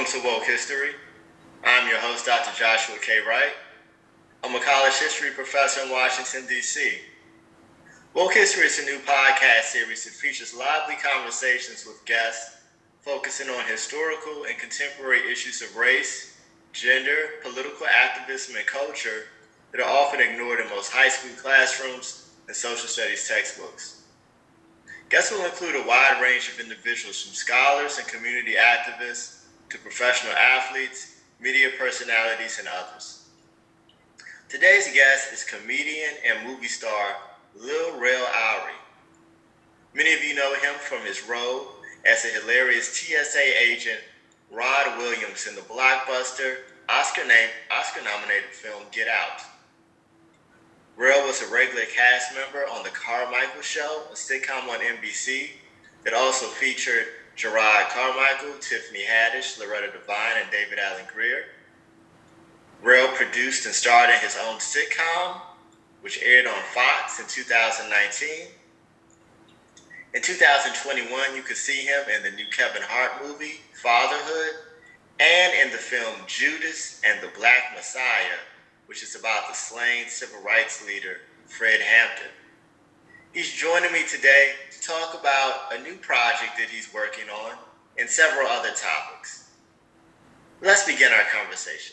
to Woke History. I'm your host, Dr. Joshua K. Wright. I'm a college history professor in Washington, D.C. Woke History is a new podcast series that features lively conversations with guests focusing on historical and contemporary issues of race, gender, political activism, and culture that are often ignored in most high school classrooms and social studies textbooks. Guests will include a wide range of individuals from scholars and community activists to professional athletes, media personalities, and others. Today's guest is comedian and movie star Lil Rel Howery. Many of you know him from his role as the hilarious TSA agent Rod Williams in the blockbuster, Oscar-nominated film Get Out. Rel was a regular cast member on The Carmichael Show, a sitcom on NBC that also featured Gerard Carmichael, Tiffany Haddish, Loretta Devine, and David Alan Grier. Rel produced and starred in his own sitcom, which aired on Fox in 2019. In 2021, you could see him in the new Kevin Hart movie, Fatherhood, and in the film Judas and the Black Messiah, which is about the slain civil rights leader, Fred Hampton. He's joining me today to talk about a new project that he's working on and several other topics. Let's begin our conversation.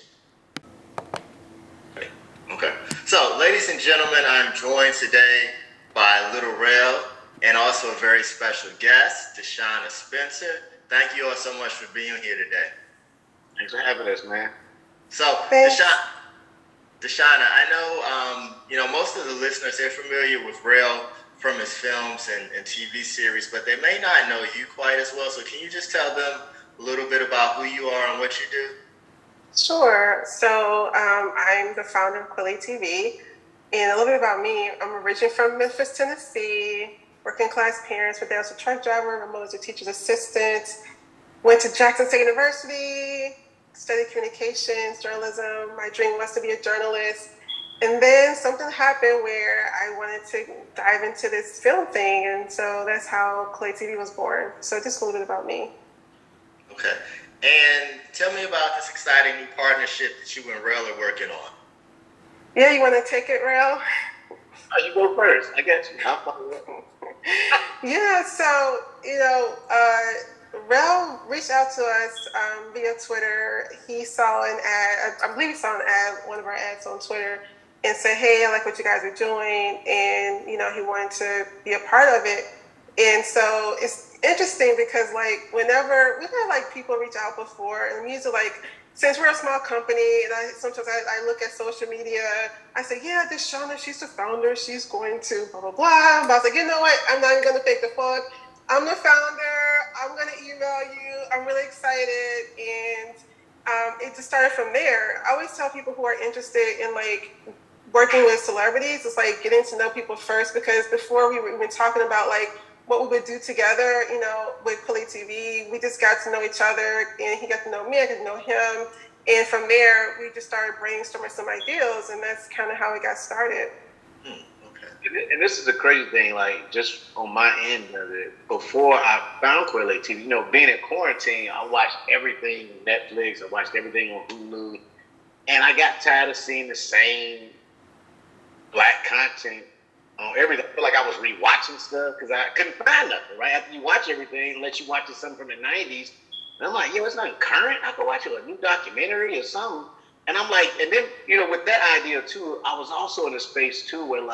Okay. So, ladies and gentlemen, I'm joined today by Little Rel and also a very special guest, Deshauna Spencer. Thank you all so much for being here today. Thanks for having us, man. So, Deshauna, I know, most of the listeners, they're familiar with Rel from his films and TV series, but they may not know you quite as well. So can you just tell them a little bit about who you are and what you do? Sure. So I'm the founder of Quilly TV. And a little bit about me, I'm originally from Memphis, Tennessee, working class parents, but I was a truck driver, my mother's a teacher's assistant, went to Jackson State University, studied communications, journalism. My dream was to be a journalist. And then something happened where I wanted to dive into this film thing. And so that's how Quilly TV was born. So just a little bit about me. Okay. And tell me about this exciting new partnership that you and Rel are working on. Yeah, you want to take it, Rel? Oh, you go first. I got you. Yeah, so, Rel reached out to us via Twitter. He saw an ad, I believe he saw an ad, one of our ads on Twitter, and said, hey, I like what you guys are doing. And, he wanted to be a part of it. And so it's interesting because, whenever we've had, people reach out before, and I'm usually since we're a small company, and sometimes I look at social media, I say, yeah, Deshauna, she's the founder, she's going to blah, blah, blah. But I was like, you know what? I'm not going to fake the funk. I'm the founder. I'm going to email you. I'm really excited. And it just started from there. I always tell people who are interested in working with celebrities, it's getting to know people first, because before we were talking about what we would do together, with Quilly TV, we just got to know each other, and he got to know me, I got to know him. And from there, we just started brainstorming some ideas, and that's kind of how it got started. And this is the crazy thing, just on my end of it, before I found Quilly TV, being in quarantine, I watched everything on Netflix, I watched everything on Hulu, and I got tired of seeing the same Black content on everything. I feel like I was rewatching stuff because I couldn't find nothing, right? After you watch everything, unless you watch something from the 90s, and I'm like, it's not current. I could watch a new documentary or something. And I'm like, and then, with that idea too, I was also in a space too where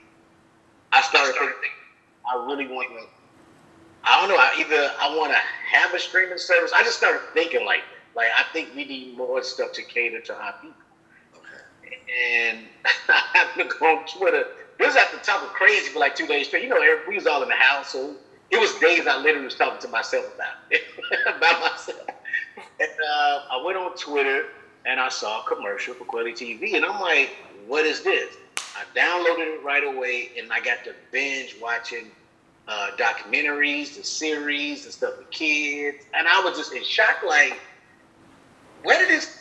I started thinking, I really want to, I don't know, I want to have a streaming service. I just started thinking like that. I think we need more stuff to cater to our people. Okay. And I happened to go on Twitter. This was at the top of crazy for 2 days straight. We was all in the house, so it was days I literally was talking to myself about it, about myself. And I went on Twitter, and I saw a commercial for Quilly TV, and I'm like, what is this? I downloaded it right away, and I got to binge watching documentaries, the series, and stuff with kids, and I was just in shock, where did this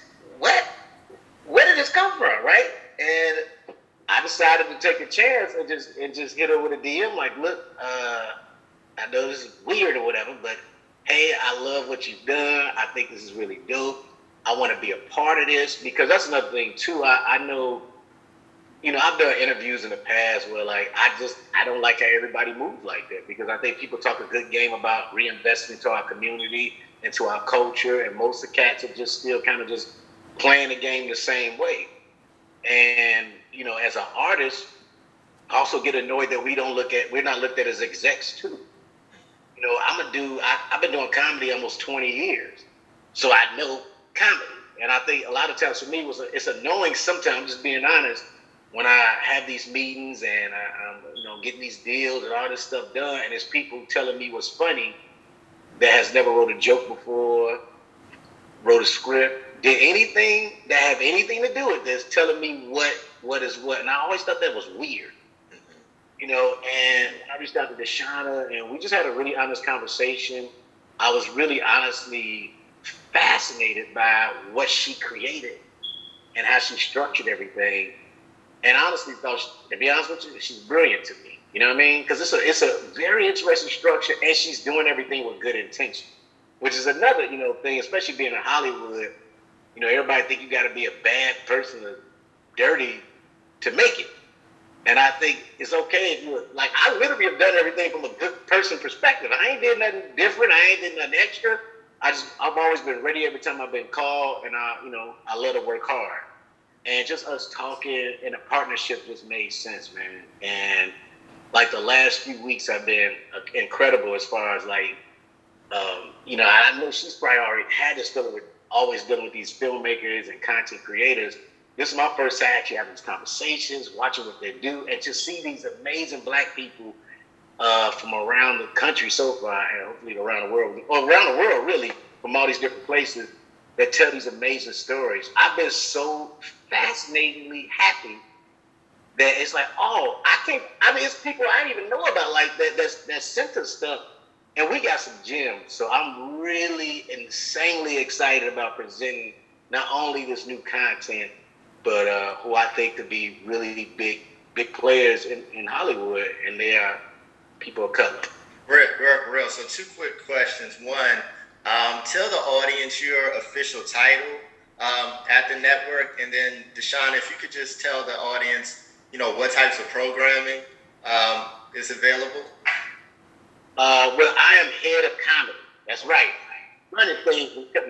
come from, right? And I decided to take a chance and just hit her with a DM, look, I know this is weird or whatever, but hey, I love what you've done. I think this is really dope. I want to be a part of this, because that's another thing too. I know, I've done interviews in the past where like I don't like how everybody moves like that, because I think people talk a good game about reinvesting into our community, into our culture, and most of the cats are just still kind of just playing the game the same way. And as an artist, I also get annoyed that we're not looked at as execs too. I've been doing comedy almost 20 years, so I know comedy. And I think a lot of times for me it's annoying sometimes, just being honest, when I have these meetings and I'm getting these deals and all this stuff done, and there's people telling me what's funny that has never wrote a joke before, wrote a script, did anything that have anything to do with this, telling me what is what. And I always thought that was weird. And I reached out to Deshauna, and we just had a really honest conversation. I was really honestly fascinated by what she created and how she structured everything. And honestly thought, to be honest with you, she's brilliant to me. You know what I mean? Because it's a very interesting structure, and she's doing everything with good intention, which is another, thing, especially being in Hollywood. Everybody think you got to be a bad person or dirty to make it. And I think it's okay if you, like, I literally have done everything from a good person perspective. I ain't did nothing different. I ain't did nothing extra. I've always been ready every time I've been called, and I love to work hard. And just us talking in a partnership just made sense, man. And like the last few weeks have been incredible as far as like, I know she's probably already had this always dealing with these filmmakers and content creators. This is my first time actually having these conversations, watching what they do, and to see these amazing Black people from around the country so far, and hopefully around the world, really, from all these different places that tell these amazing stories. I've been so fascinatingly happy that it's like, it's people I didn't even know about like that sent us stuff, and we got some gems. So I'm really insanely excited about presenting not only this new content, but who I think could be really big players in Hollywood, and they are people of color. Real. So 2 quick questions. One, tell the audience your official title at the network, and then Deshauna, if you could just tell the audience, what types of programming is available. Well, I am head of comedy. That's right. Running things.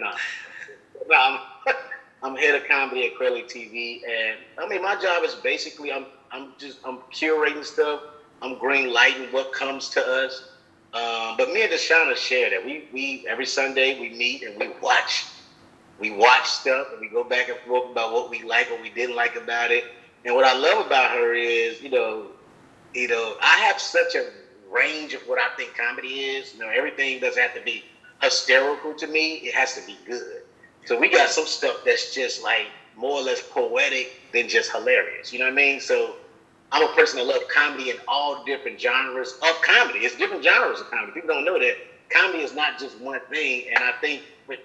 No, I'm head of comedy at Crowley TV, and I mean, my job is basically I'm curating stuff. I'm green lighting what comes to us. But me and Deshauna share that. We every Sunday we meet and we watch stuff, and we go back and forth about what we like, what we didn't like about it. And what I love about her is, I have such a range of what I think comedy is. Everything doesn't have to be hysterical to me. It has to be good. So we got some stuff that's just like more or less poetic than just hilarious. You know what I mean? So I'm a person that loves comedy in all different genres of comedy. It's different genres of comedy. People don't know that comedy is not just one thing. And I think with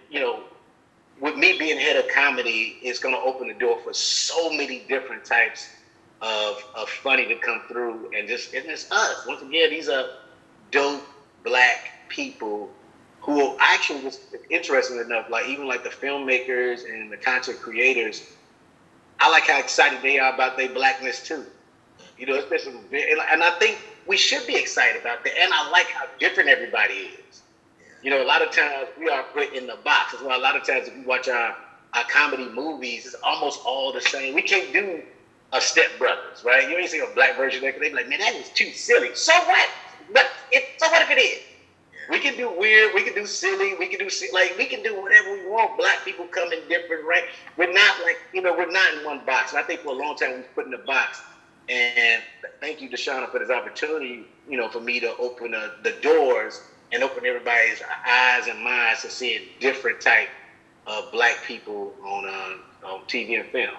me being head of comedy, it's going to open the door for so many different types of funny to come through. And it's us. Once again, these are dope Black people who are actually, just interesting enough, like even like the filmmakers and the content creators, I like how excited they are about their Blackness too. Especially, and I think we should be excited about that. And I like how different everybody is. A lot of times we are put in the box. That's why a lot of times if you watch our comedy movies, it's almost all the same. We can't do a Step Brothers, right? You ain't see a Black version of it. They be like, man, that is too silly. So what? So what if it is? We can do weird, we can do silly, we can do whatever we want. Black people come in different ranks. We're not we're not in one box. And I think for a long time we was put in a box. And thank you, Deshauna, for this opportunity, for me to open the doors and open everybody's eyes and minds to see a different type of Black people on TV and film.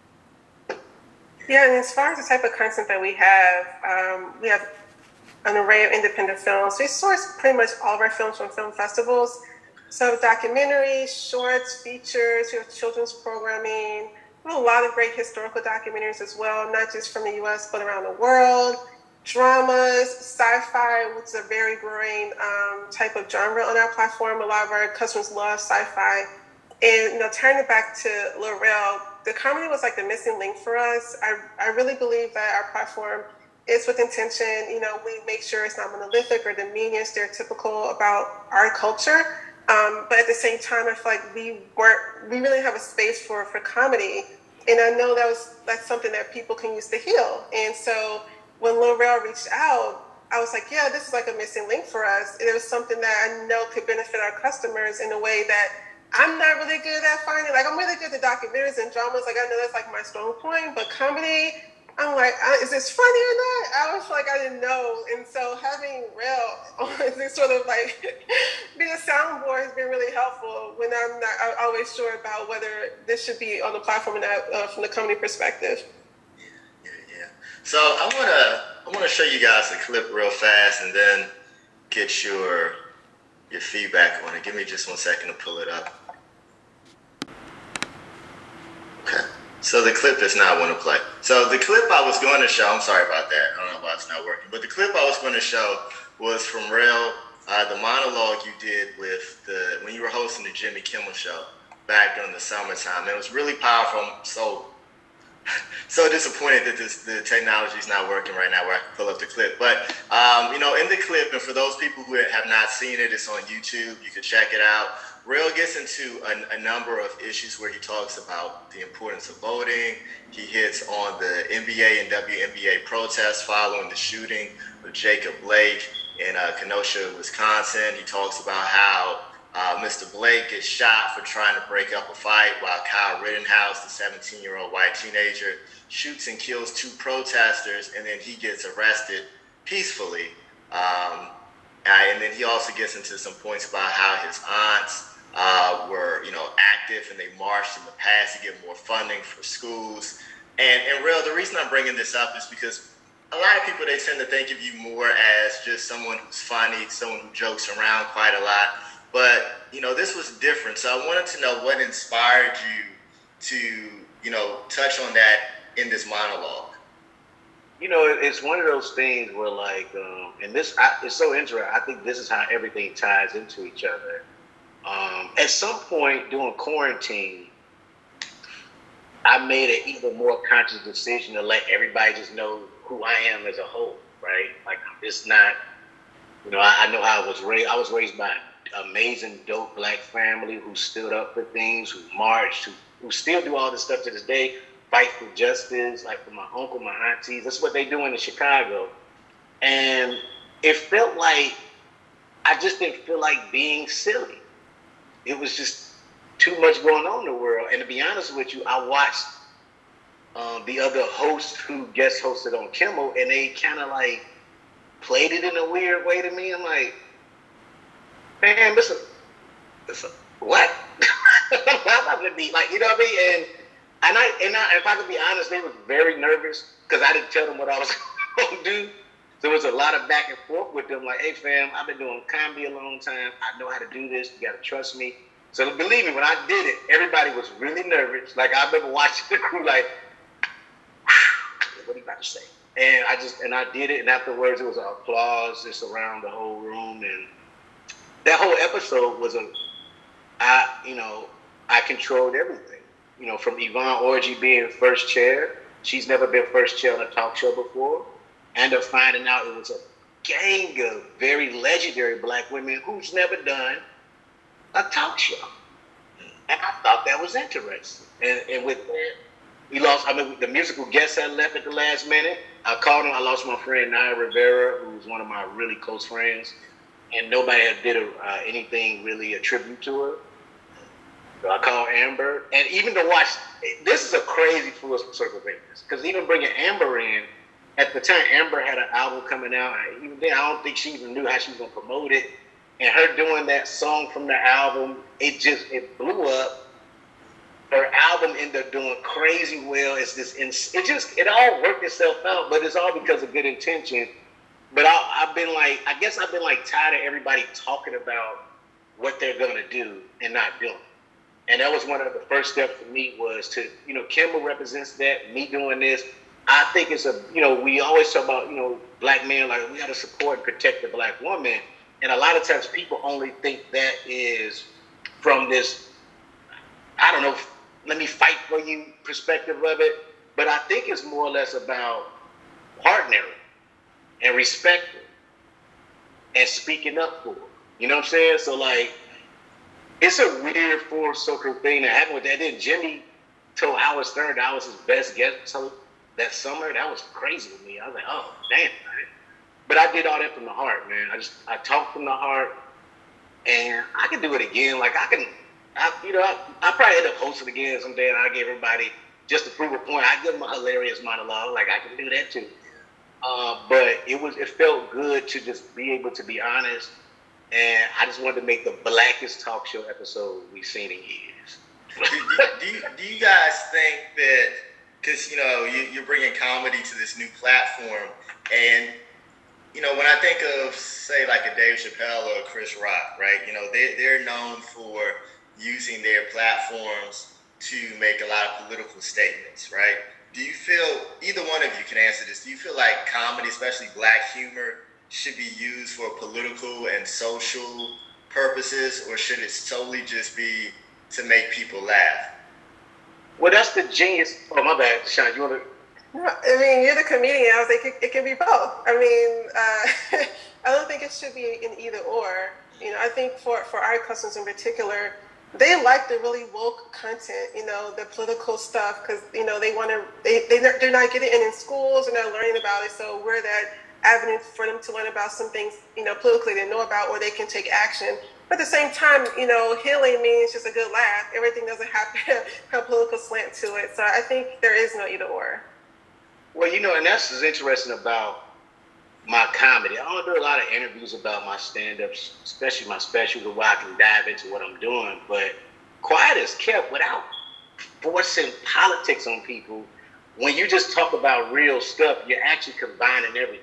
Yeah, and as far as the type of content that we have an array of independent films. We source pretty much all of our films from film festivals. So documentaries, shorts, features, we have children's programming. We have a lot of great historical documentaries as well, not just from the U.S., but around the world. dramas, sci-fi, which is a very growing type of genre on our platform. A lot of our customers love sci-fi. And, turning it back to L'Oreal, the comedy was like the missing link for us. I really believe that our platform is with intention. We make sure it's not monolithic or demeaning, stereotypical about our culture. But at the same time, I feel like we really have a space for comedy. And I know that's something that people can use to heal. And so when L'Oreal reached out, I was like, yeah, this is like a missing link for us. It was something that I know could benefit our customers in a way that I'm not really good at finding. Like, I'm really good at documentaries and dramas. Like, I know that's like my strong point, but comedy, I'm like, is this funny or not? I was like, I didn't know. And so having Rel on this sort of like be a soundboard has been really helpful when I'm not always sure about whether this should be on the platform or not from the comedy perspective. Yeah. So I wanna show you guys a clip real fast and then get your feedback on it. Give me just 1 second to pull it up. Okay. So the clip does not want to play. So the clip I was going to show, I'm sorry about that. I don't know why it's not working. But the clip I was going to show was from Rel, the monologue you did when you were hosting the Jimmy Kimmel Show back during the summertime. It was really powerful. I'm so disappointed that the technology is not working right now where I can pull up the clip. But, in the clip, and for those people who have not seen it, it's on YouTube. You can check it out. Rel gets into a number of issues where he talks about the importance of voting. He hits on the NBA and WNBA protests following the shooting of Jacob Blake in Kenosha, Wisconsin. He talks about how Mr. Blake gets shot for trying to break up a fight while Kyle Rittenhouse, the 17-year-old white teenager, shoots and kills 2 protesters, and then he gets arrested peacefully. And then he also gets into some points about how his aunts were, active, and they marched in the past to get more funding for schools. And Rel, the reason I'm bringing this up is because a lot of people, they tend to think of you more as just someone who's funny, someone who jokes around quite a lot. But, this was different. So I wanted to know what inspired you to, touch on that in this monologue. It's one of those things where it's so interesting. I think this is how everything ties into each other. At some point during quarantine, I made an even more conscious decision to let everybody just know who I am as a whole, right? Like, it's not, I know how I was raised. I was raised by an amazing, dope Black family who stood up for things, who marched, who still do all this stuff to this day, fight for justice, like for my uncle, my aunties. That's what they doing in Chicago. And it felt like, I just didn't feel like being silly. It was just too much going on in the world. And to be honest with you, I watched the other hosts who guest hosted on Kimmel, and they kind of like played it in a weird way to me. I'm like, man, listen, what? I'm not gonna be like, you know what I mean? And if I could be honest, they were very nervous because I didn't tell them what I was gonna do. So there was a lot of back and forth with them, like, hey fam, I've been doing comedy a long time. I know how to do this. You gotta trust me. So believe me, when I did it, everybody was really nervous. Like, I remember watching the crew like, what are you about to say? And I did it, and afterwards it was applause just around the whole room. And that whole episode was I controlled everything. From Yvonne Orji being first chair. She's never been first chair on a talk show before. And of finding out it was a gang of very legendary Black women who's never done a talk show. And I thought that was interesting. And with that, the musical guests had left at the last minute. I called him. I lost my friend Naya Rivera, who was one of my really close friends. And nobody had did anything really a tribute to her. So I called Amber. And even to watch, this is a crazy full circle thing. Because even bringing Amber in, at the time, Amber had an album coming out. Even then, I don't think she even knew how she was going to promote it. And her doing that song from the album, it blew up. Her album ended up doing crazy well. It all worked itself out, but it's all because of good intention. But I've been tired of everybody talking about what they're going to do and not doing. And that was one of the first steps for me was to, Kimmel represents that, me doing this. I think it's we always talk about, black men, like we got to support and protect the black woman. And a lot of times people only think that is from this, I don't know, let me fight for you perspective of it. But I think it's more or less about partnering and respecting and speaking up for it. You know what I'm saying? So like, it's a weird full circle thing that happened with that. Then Jimmy told Howard Stern that I was his best guest that summer. That was crazy to me. I was like, oh, damn, man. But I did all that from the heart, man. I talked from the heart, and I can do it again. Like I probably end up hosting again someday, and I give everybody just to prove a point. I give them a hilarious monologue. Like I can do that too. But it felt good to just be able to be honest, and I just wanted to make the blackest talk show episode we've seen in years. do you guys think that, because you're bringing comedy to this new platform, and when I think of, say, like a Dave Chappelle or a Chris Rock, right? They're known for using their platforms to make a lot of political statements, right? Do you feel, either one of you can answer this, do you feel like comedy, especially black humor, should be used for political and social purposes, or should it solely just be to make people laugh? Well, that's the genius. Oh, my bad, Sean. You want to? I mean, you're the comedian. I was like, it can be both. I mean, I don't think it should be an either or. I think for our customers in particular, they like the really woke content, the political stuff, because, they want to, they're not getting it in schools, they're not learning about it. So we're that avenue for them to learn about some things, politically they know about, or they can take action. But at the same time, healing means just a good laugh. Everything doesn't have to have a political slant to it. So I think there is no either or. Well, and that's what's interesting about my comedy. I don't do a lot of interviews about my stand-ups, especially my specials, where I can dive into what I'm doing. But quiet is kept without forcing politics on people. When you just talk about real stuff, you're actually combining everything.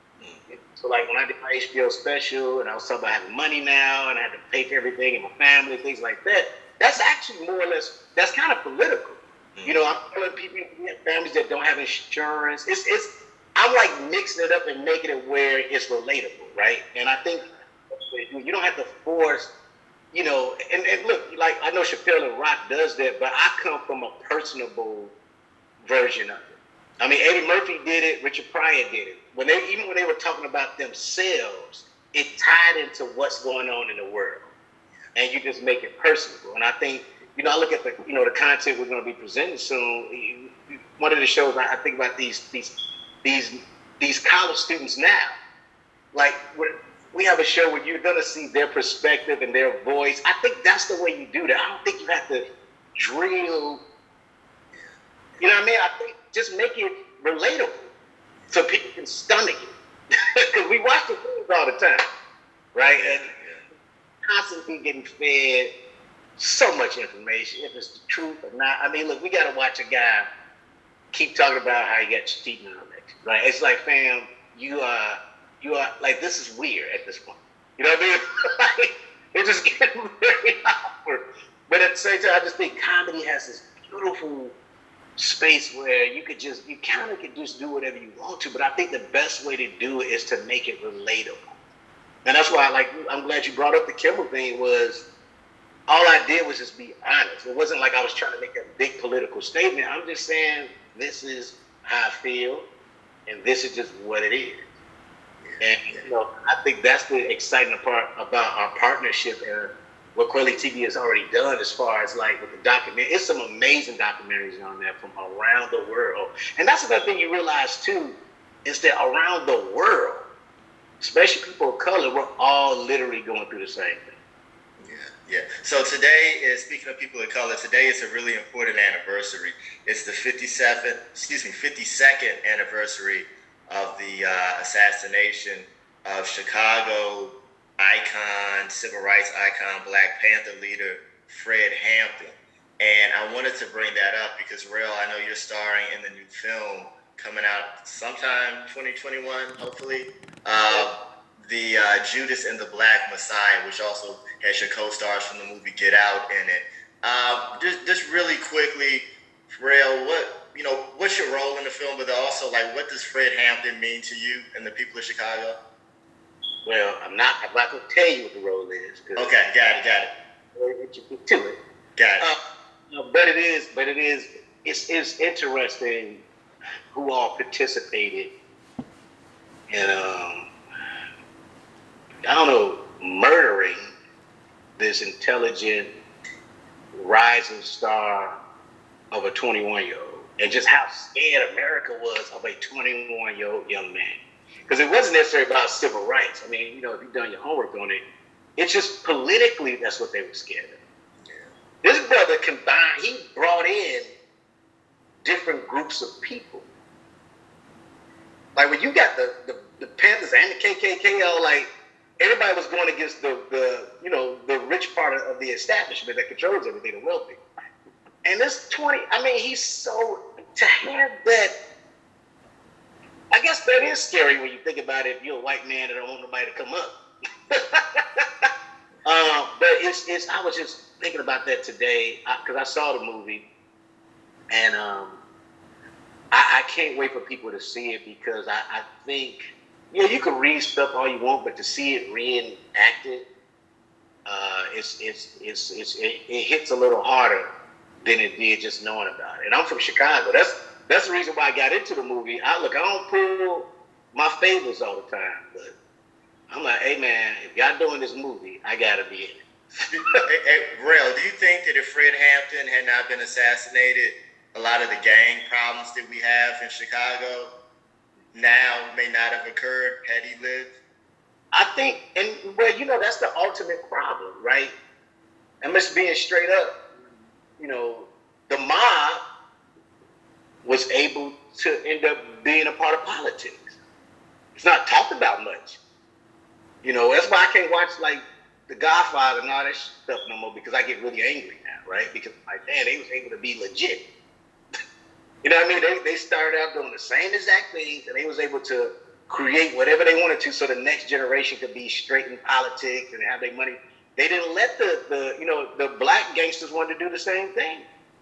So like when I did my HBO special and I was talking about having money now and I had to pay for everything and my family, things like that, that's actually more or less, that's kind of political. I'm telling people, families that don't have insurance, I'm like mixing it up and making it where it's relatable, right? And I think you don't have to force, and look, like I know Chappelle and Rock does that, but I come from a personable version of it. I mean, Eddie Murphy did it, Richard Pryor did it. Even when they were talking about themselves, it tied into what's going on in the world, and you just make it personable. And I think, I look at the content we're going to be presenting soon. One of the shows I think about these college students now. Like we have a show where you're going to see their perspective and their voice. I think that's the way you do that. I don't think you have to drill. You know what I mean? I think just make it relatable so people can stomach it. Because we watch the things all the time, right? And constantly getting fed so much information, if it's the truth or not. I mean, look, we got to watch a guy keep talking about how he got cheating on election, right? It's like, fam, you are like, this is weird at this point. You know what I mean? Like, it's just getting very awkward. But at the same time, I just think comedy has this beautiful space where you kind of could just do whatever you want to. But I think the best way to do it is to make it relatable. And that's why I'm glad you brought up the Kimmel thing. Was all I did was just be honest. It wasn't like I was trying to make a big political statement. I'm just saying, this is how I feel, and this is just what it is. And I think that's the exciting part about our partnership and what Kweli TV has already done as far as like with the documentary. It's some amazing documentaries on there from around the world. And that's another thing you realize too, is that around the world, especially people of color, we're all literally going through the same thing. Yeah. So today is, speaking of people of color, today is a really important anniversary. It's the 52nd anniversary of the assassination of Chicago icon, civil rights icon, Black Panther leader, Fred Hampton. And I wanted to bring that up because, Rael, I know you're starring in the new film coming out sometime 2021, hopefully. The Judas and the Black Messiah, which also has your co-stars from the movie Get Out in it. Just really quickly, Rael, what's your role in the film, but also like, what does Fred Hampton mean to you and the people of Chicago? Well, I'm not going to tell you what the role is. Okay, got it. To it. Got it. It's interesting who all participated in, murdering this intelligent rising star of a 21-year-old, and just how scared America was of a 21-year-old young man. Because it wasn't necessarily about civil rights. I mean, if you've done your homework on it, it's just politically that's what they were scared of. Yeah. This brother he brought in different groups of people. Like when you got the Panthers and the KKK, like everybody was going against the rich part of the establishment that controls everything, the wealthy. And this he's so, to have that, I guess that is scary when you think about it. If you're a white man that don't want nobody to come up. But I was just thinking about that today because I saw the movie, and I can't wait for people to see it, because I think, you can read stuff all you want, but to see it reenacted, it hits a little harder than it did just knowing about it. And I'm from Chicago. That's the reason why I got into the movie. I don't pull my favors all the time, but I'm like, hey man, if y'all doing this movie, I gotta be in it. Hey, Rel, do you think that if Fred Hampton had not been assassinated, a lot of the gang problems that we have in Chicago now may not have occurred had he lived? I think, that's the ultimate problem, right? I'm just being straight up. The mob was able to end up being a part of politics. It's not talked about much. That's why I can't watch like The Godfather and all that stuff no more, because I get really angry now, right? Because they was able to be legit. You know what I mean? They started out doing the same exact things, and they was able to create whatever they wanted to so the next generation could be straight in politics and have their money. They didn't let the black gangsters wanted to do the same thing.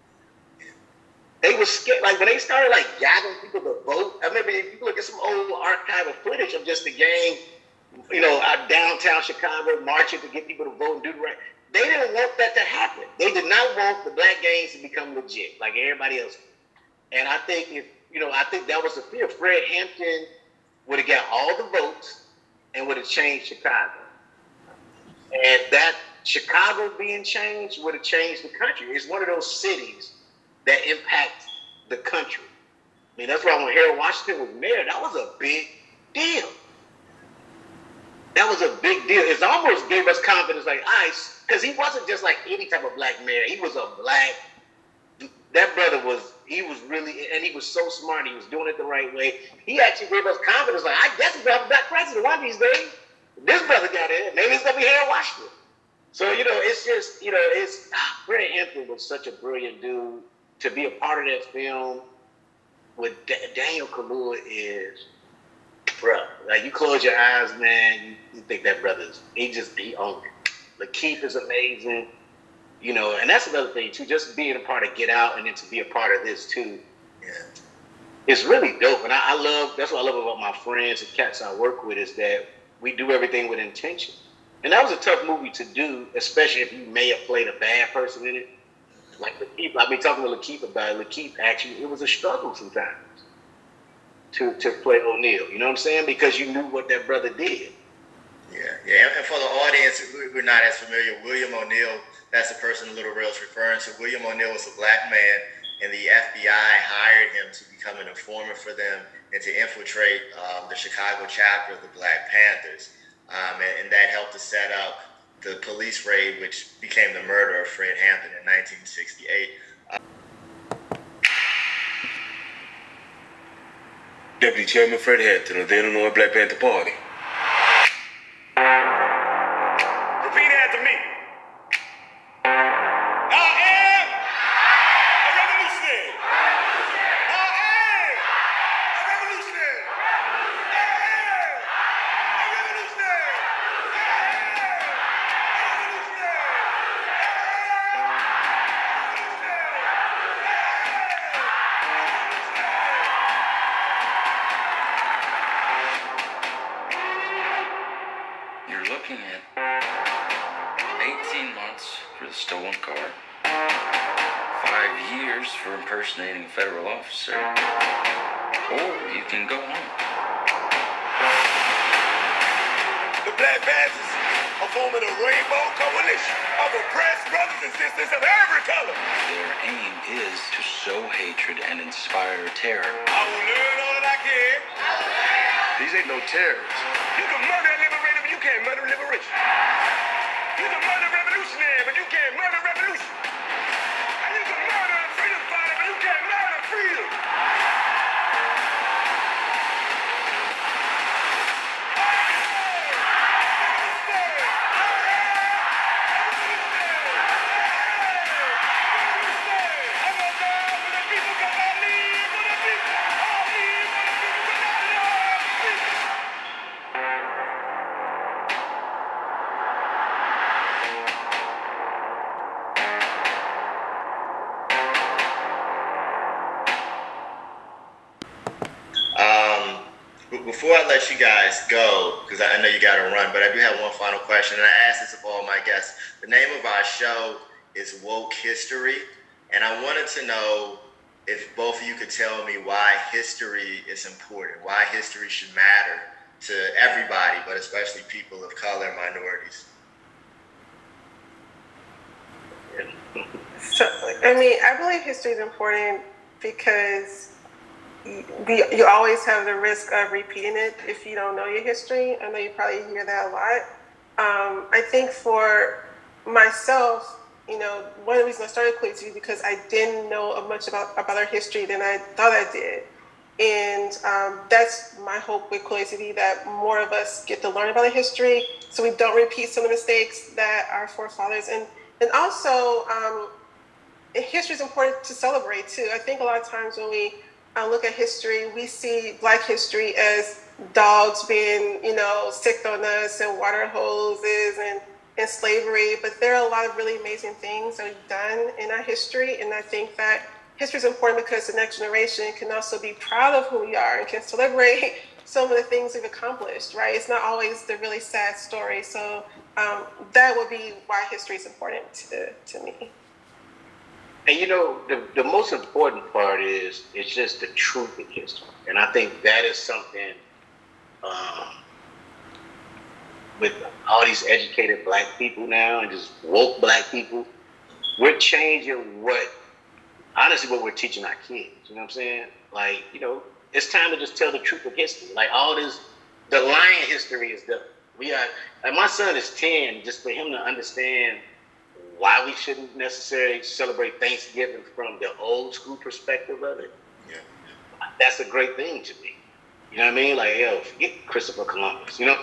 They were scared. Like when they started like gathering people to vote. I remember if you look at some old archival footage of just the gang, out downtown Chicago marching to get people to vote and do the right. They didn't want that to happen. They did not want the black gangs to become legit like everybody else. And I think I think that was the fear. Fred Hampton would have got all the votes and would have changed Chicago. And that Chicago being changed would have changed the country. It's one of those cities that impact the country. I mean, that's why when Harold Washington was mayor, that was a big deal. That was a big deal. It almost gave us confidence, like, because he wasn't just like any type of black mayor. He was that brother was really, and he was so smart. He was doing it the right way. He actually gave us confidence, like, I guess we're going to have a black president one of these days. This brother got in. Maybe it's going to be Harold Washington. So, it's just, Fred Hampton was such a brilliant dude. To be a part of that film with Daniel Kaluuya is, bro, like you close your eyes, man, you think that brother's, he owned it. Lakeith is amazing, and that's another thing too, just being a part of Get Out and then to be a part of this too. Yeah. It's really dope. And I love, that's what I love about my friends and cats I work with, is that we do everything with intention. And that was a tough movie to do, especially if you may have played a bad person in it. Like Lakeith, I've been talking to Lakeith about it. Lakeith, actually, it was a struggle sometimes to play O'Neal. You know what I'm saying? Because you knew what that brother did. Yeah. And for the audience, we're not as familiar. William O'Neal, that's the person Little Rel's referring to. William O'Neal was a black man, and the FBI hired him to become an informant for them and to infiltrate the Chicago chapter of the Black Panthers. And that helped to set up the police raid, which became the murder of Fred Hampton in 1968. Deputy Chairman Fred Hampton of the Illinois Black Panther Party. Repeat after me. I am a revolutionary. I am a revolutionary. I am a revolutionary. with a stolen car, 5 years for impersonating a federal officer, or you can go home. The Black Panthers are forming a rainbow coalition of oppressed brothers and sisters of every color. Their aim is to sow hatred and inspire terror. I will learn all that I can. These ain't no terrorists. You can murder a liberator, but you can't murder liberation. You can murder a revolutionary, but you can't murder revolution. And you can murder a freedom fighter, but you can't murder freedom. Before I let you guys go, because I know you got to run, but I do have one final question, and I ask this of all my guests. The name of our show is Woke History, and I wanted to know if both of you could tell me why history is important, why history should matter to everybody, but especially people of color and minorities. So, I mean, I believe history is important because you always have the risk of repeating it if you don't know your history. I know you probably hear that a lot. I think for myself, you know, one of the reasons I started Quilly TV because I didn't know much about our history than I thought I did. And that's my hope with Quilly TV, that more of us get to learn about our history so we don't repeat some of the mistakes that our forefathers. And also, history is important to celebrate too. I think a lot of times when we look at history, we see Black history as dogs being, you know, sicked on us and water hoses and slavery. But there are a lot of really amazing things that we've done in our history. And I think that history is important because the next generation can also be proud of who we are and can celebrate some of the things we've accomplished, right? It's not always the really sad story. So that would be why history is important to me. And you know, the most important part is it's just the truth in history. And I think that is something with all these educated Black people now and just woke Black people, we're changing what we're teaching our kids. You know what I'm saying? Like, you know, it's time to just tell the truth of history. Like all this, the lying history is done. And my son is 10, just for him to understand why we shouldn't necessarily celebrate Thanksgiving from the old school perspective of it. Yeah. That's a great thing to me. You know what I mean? Like, yo, forget Christopher Columbus, you know?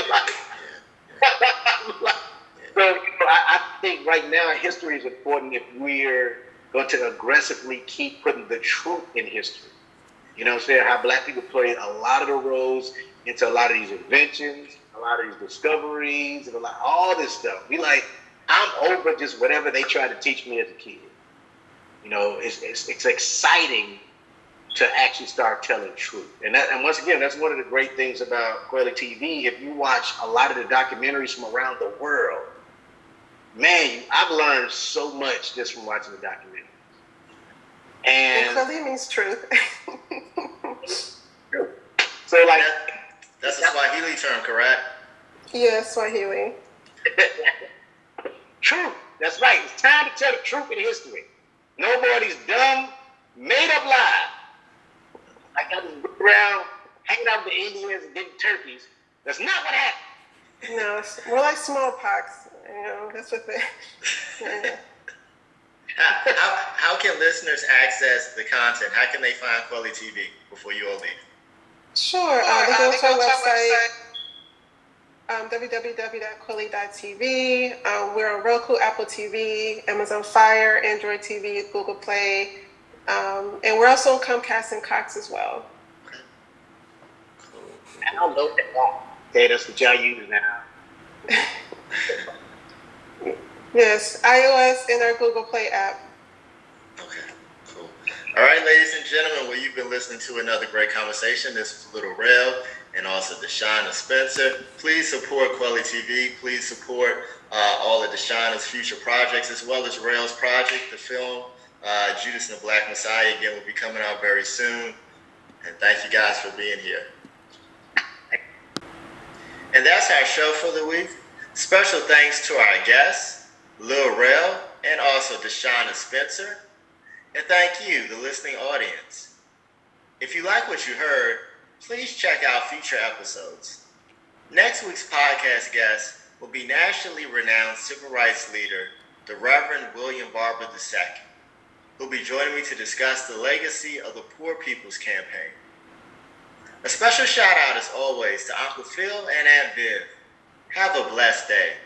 So, you know, I think right now history is important if we're going to aggressively keep putting the truth in history. You know what I'm saying? How Black people played a lot of the roles into a lot of these inventions, a lot of these discoveries, and all this stuff. I'm over just whatever they tried to teach me as a kid. You know, it's exciting to actually start telling truth. And once again, that's one of the great things about Quilly TV. If you watch a lot of the documentaries from around the world, man, I've learned so much just from watching the documentaries. And Quilly means truth. So like that's a Swahili term, correct? Yes, Swahili. Truth. That's right. It's time to tell the truth in history. No more of these dumb, made-up lies. Like I was around hanging out with the Indians and getting turkeys. That's not what happened. No, it's more like smallpox. You know, that's what they. Yeah. How can listeners access the content? How can they find Quilly TV before you all leave? Sure. They go to our website, www.quilly.tv. We're on Roku, Apple TV, Amazon Fire, Android TV, Google Play, and we're also on Comcast and Cox as well. Okay. Cool. And I'll load that up. Okay, that's what y'all use now. Yes, iOS and our Google Play app. Okay, cool. All right, ladies and gentlemen, well, you've been listening to another great conversation. This is Little Real, and also Deshauna Spencer. Please support Quelly TV. Please support all of Deshauna's future projects, as well as Rail's project, the film Judas and the Black Messiah, again, will be coming out very soon. And thank you guys for being here. And that's our show for the week. Special thanks to our guests, Lil Rail, and also Deshauna Spencer. And thank you, the listening audience. If you like what you heard, please check out future episodes. Next week's podcast guest will be nationally renowned civil rights leader, the Reverend William Barber II, who'll be joining me to discuss the legacy of the Poor People's Campaign. A special shout out, as always, to Uncle Phil and Aunt Viv. Have a blessed day.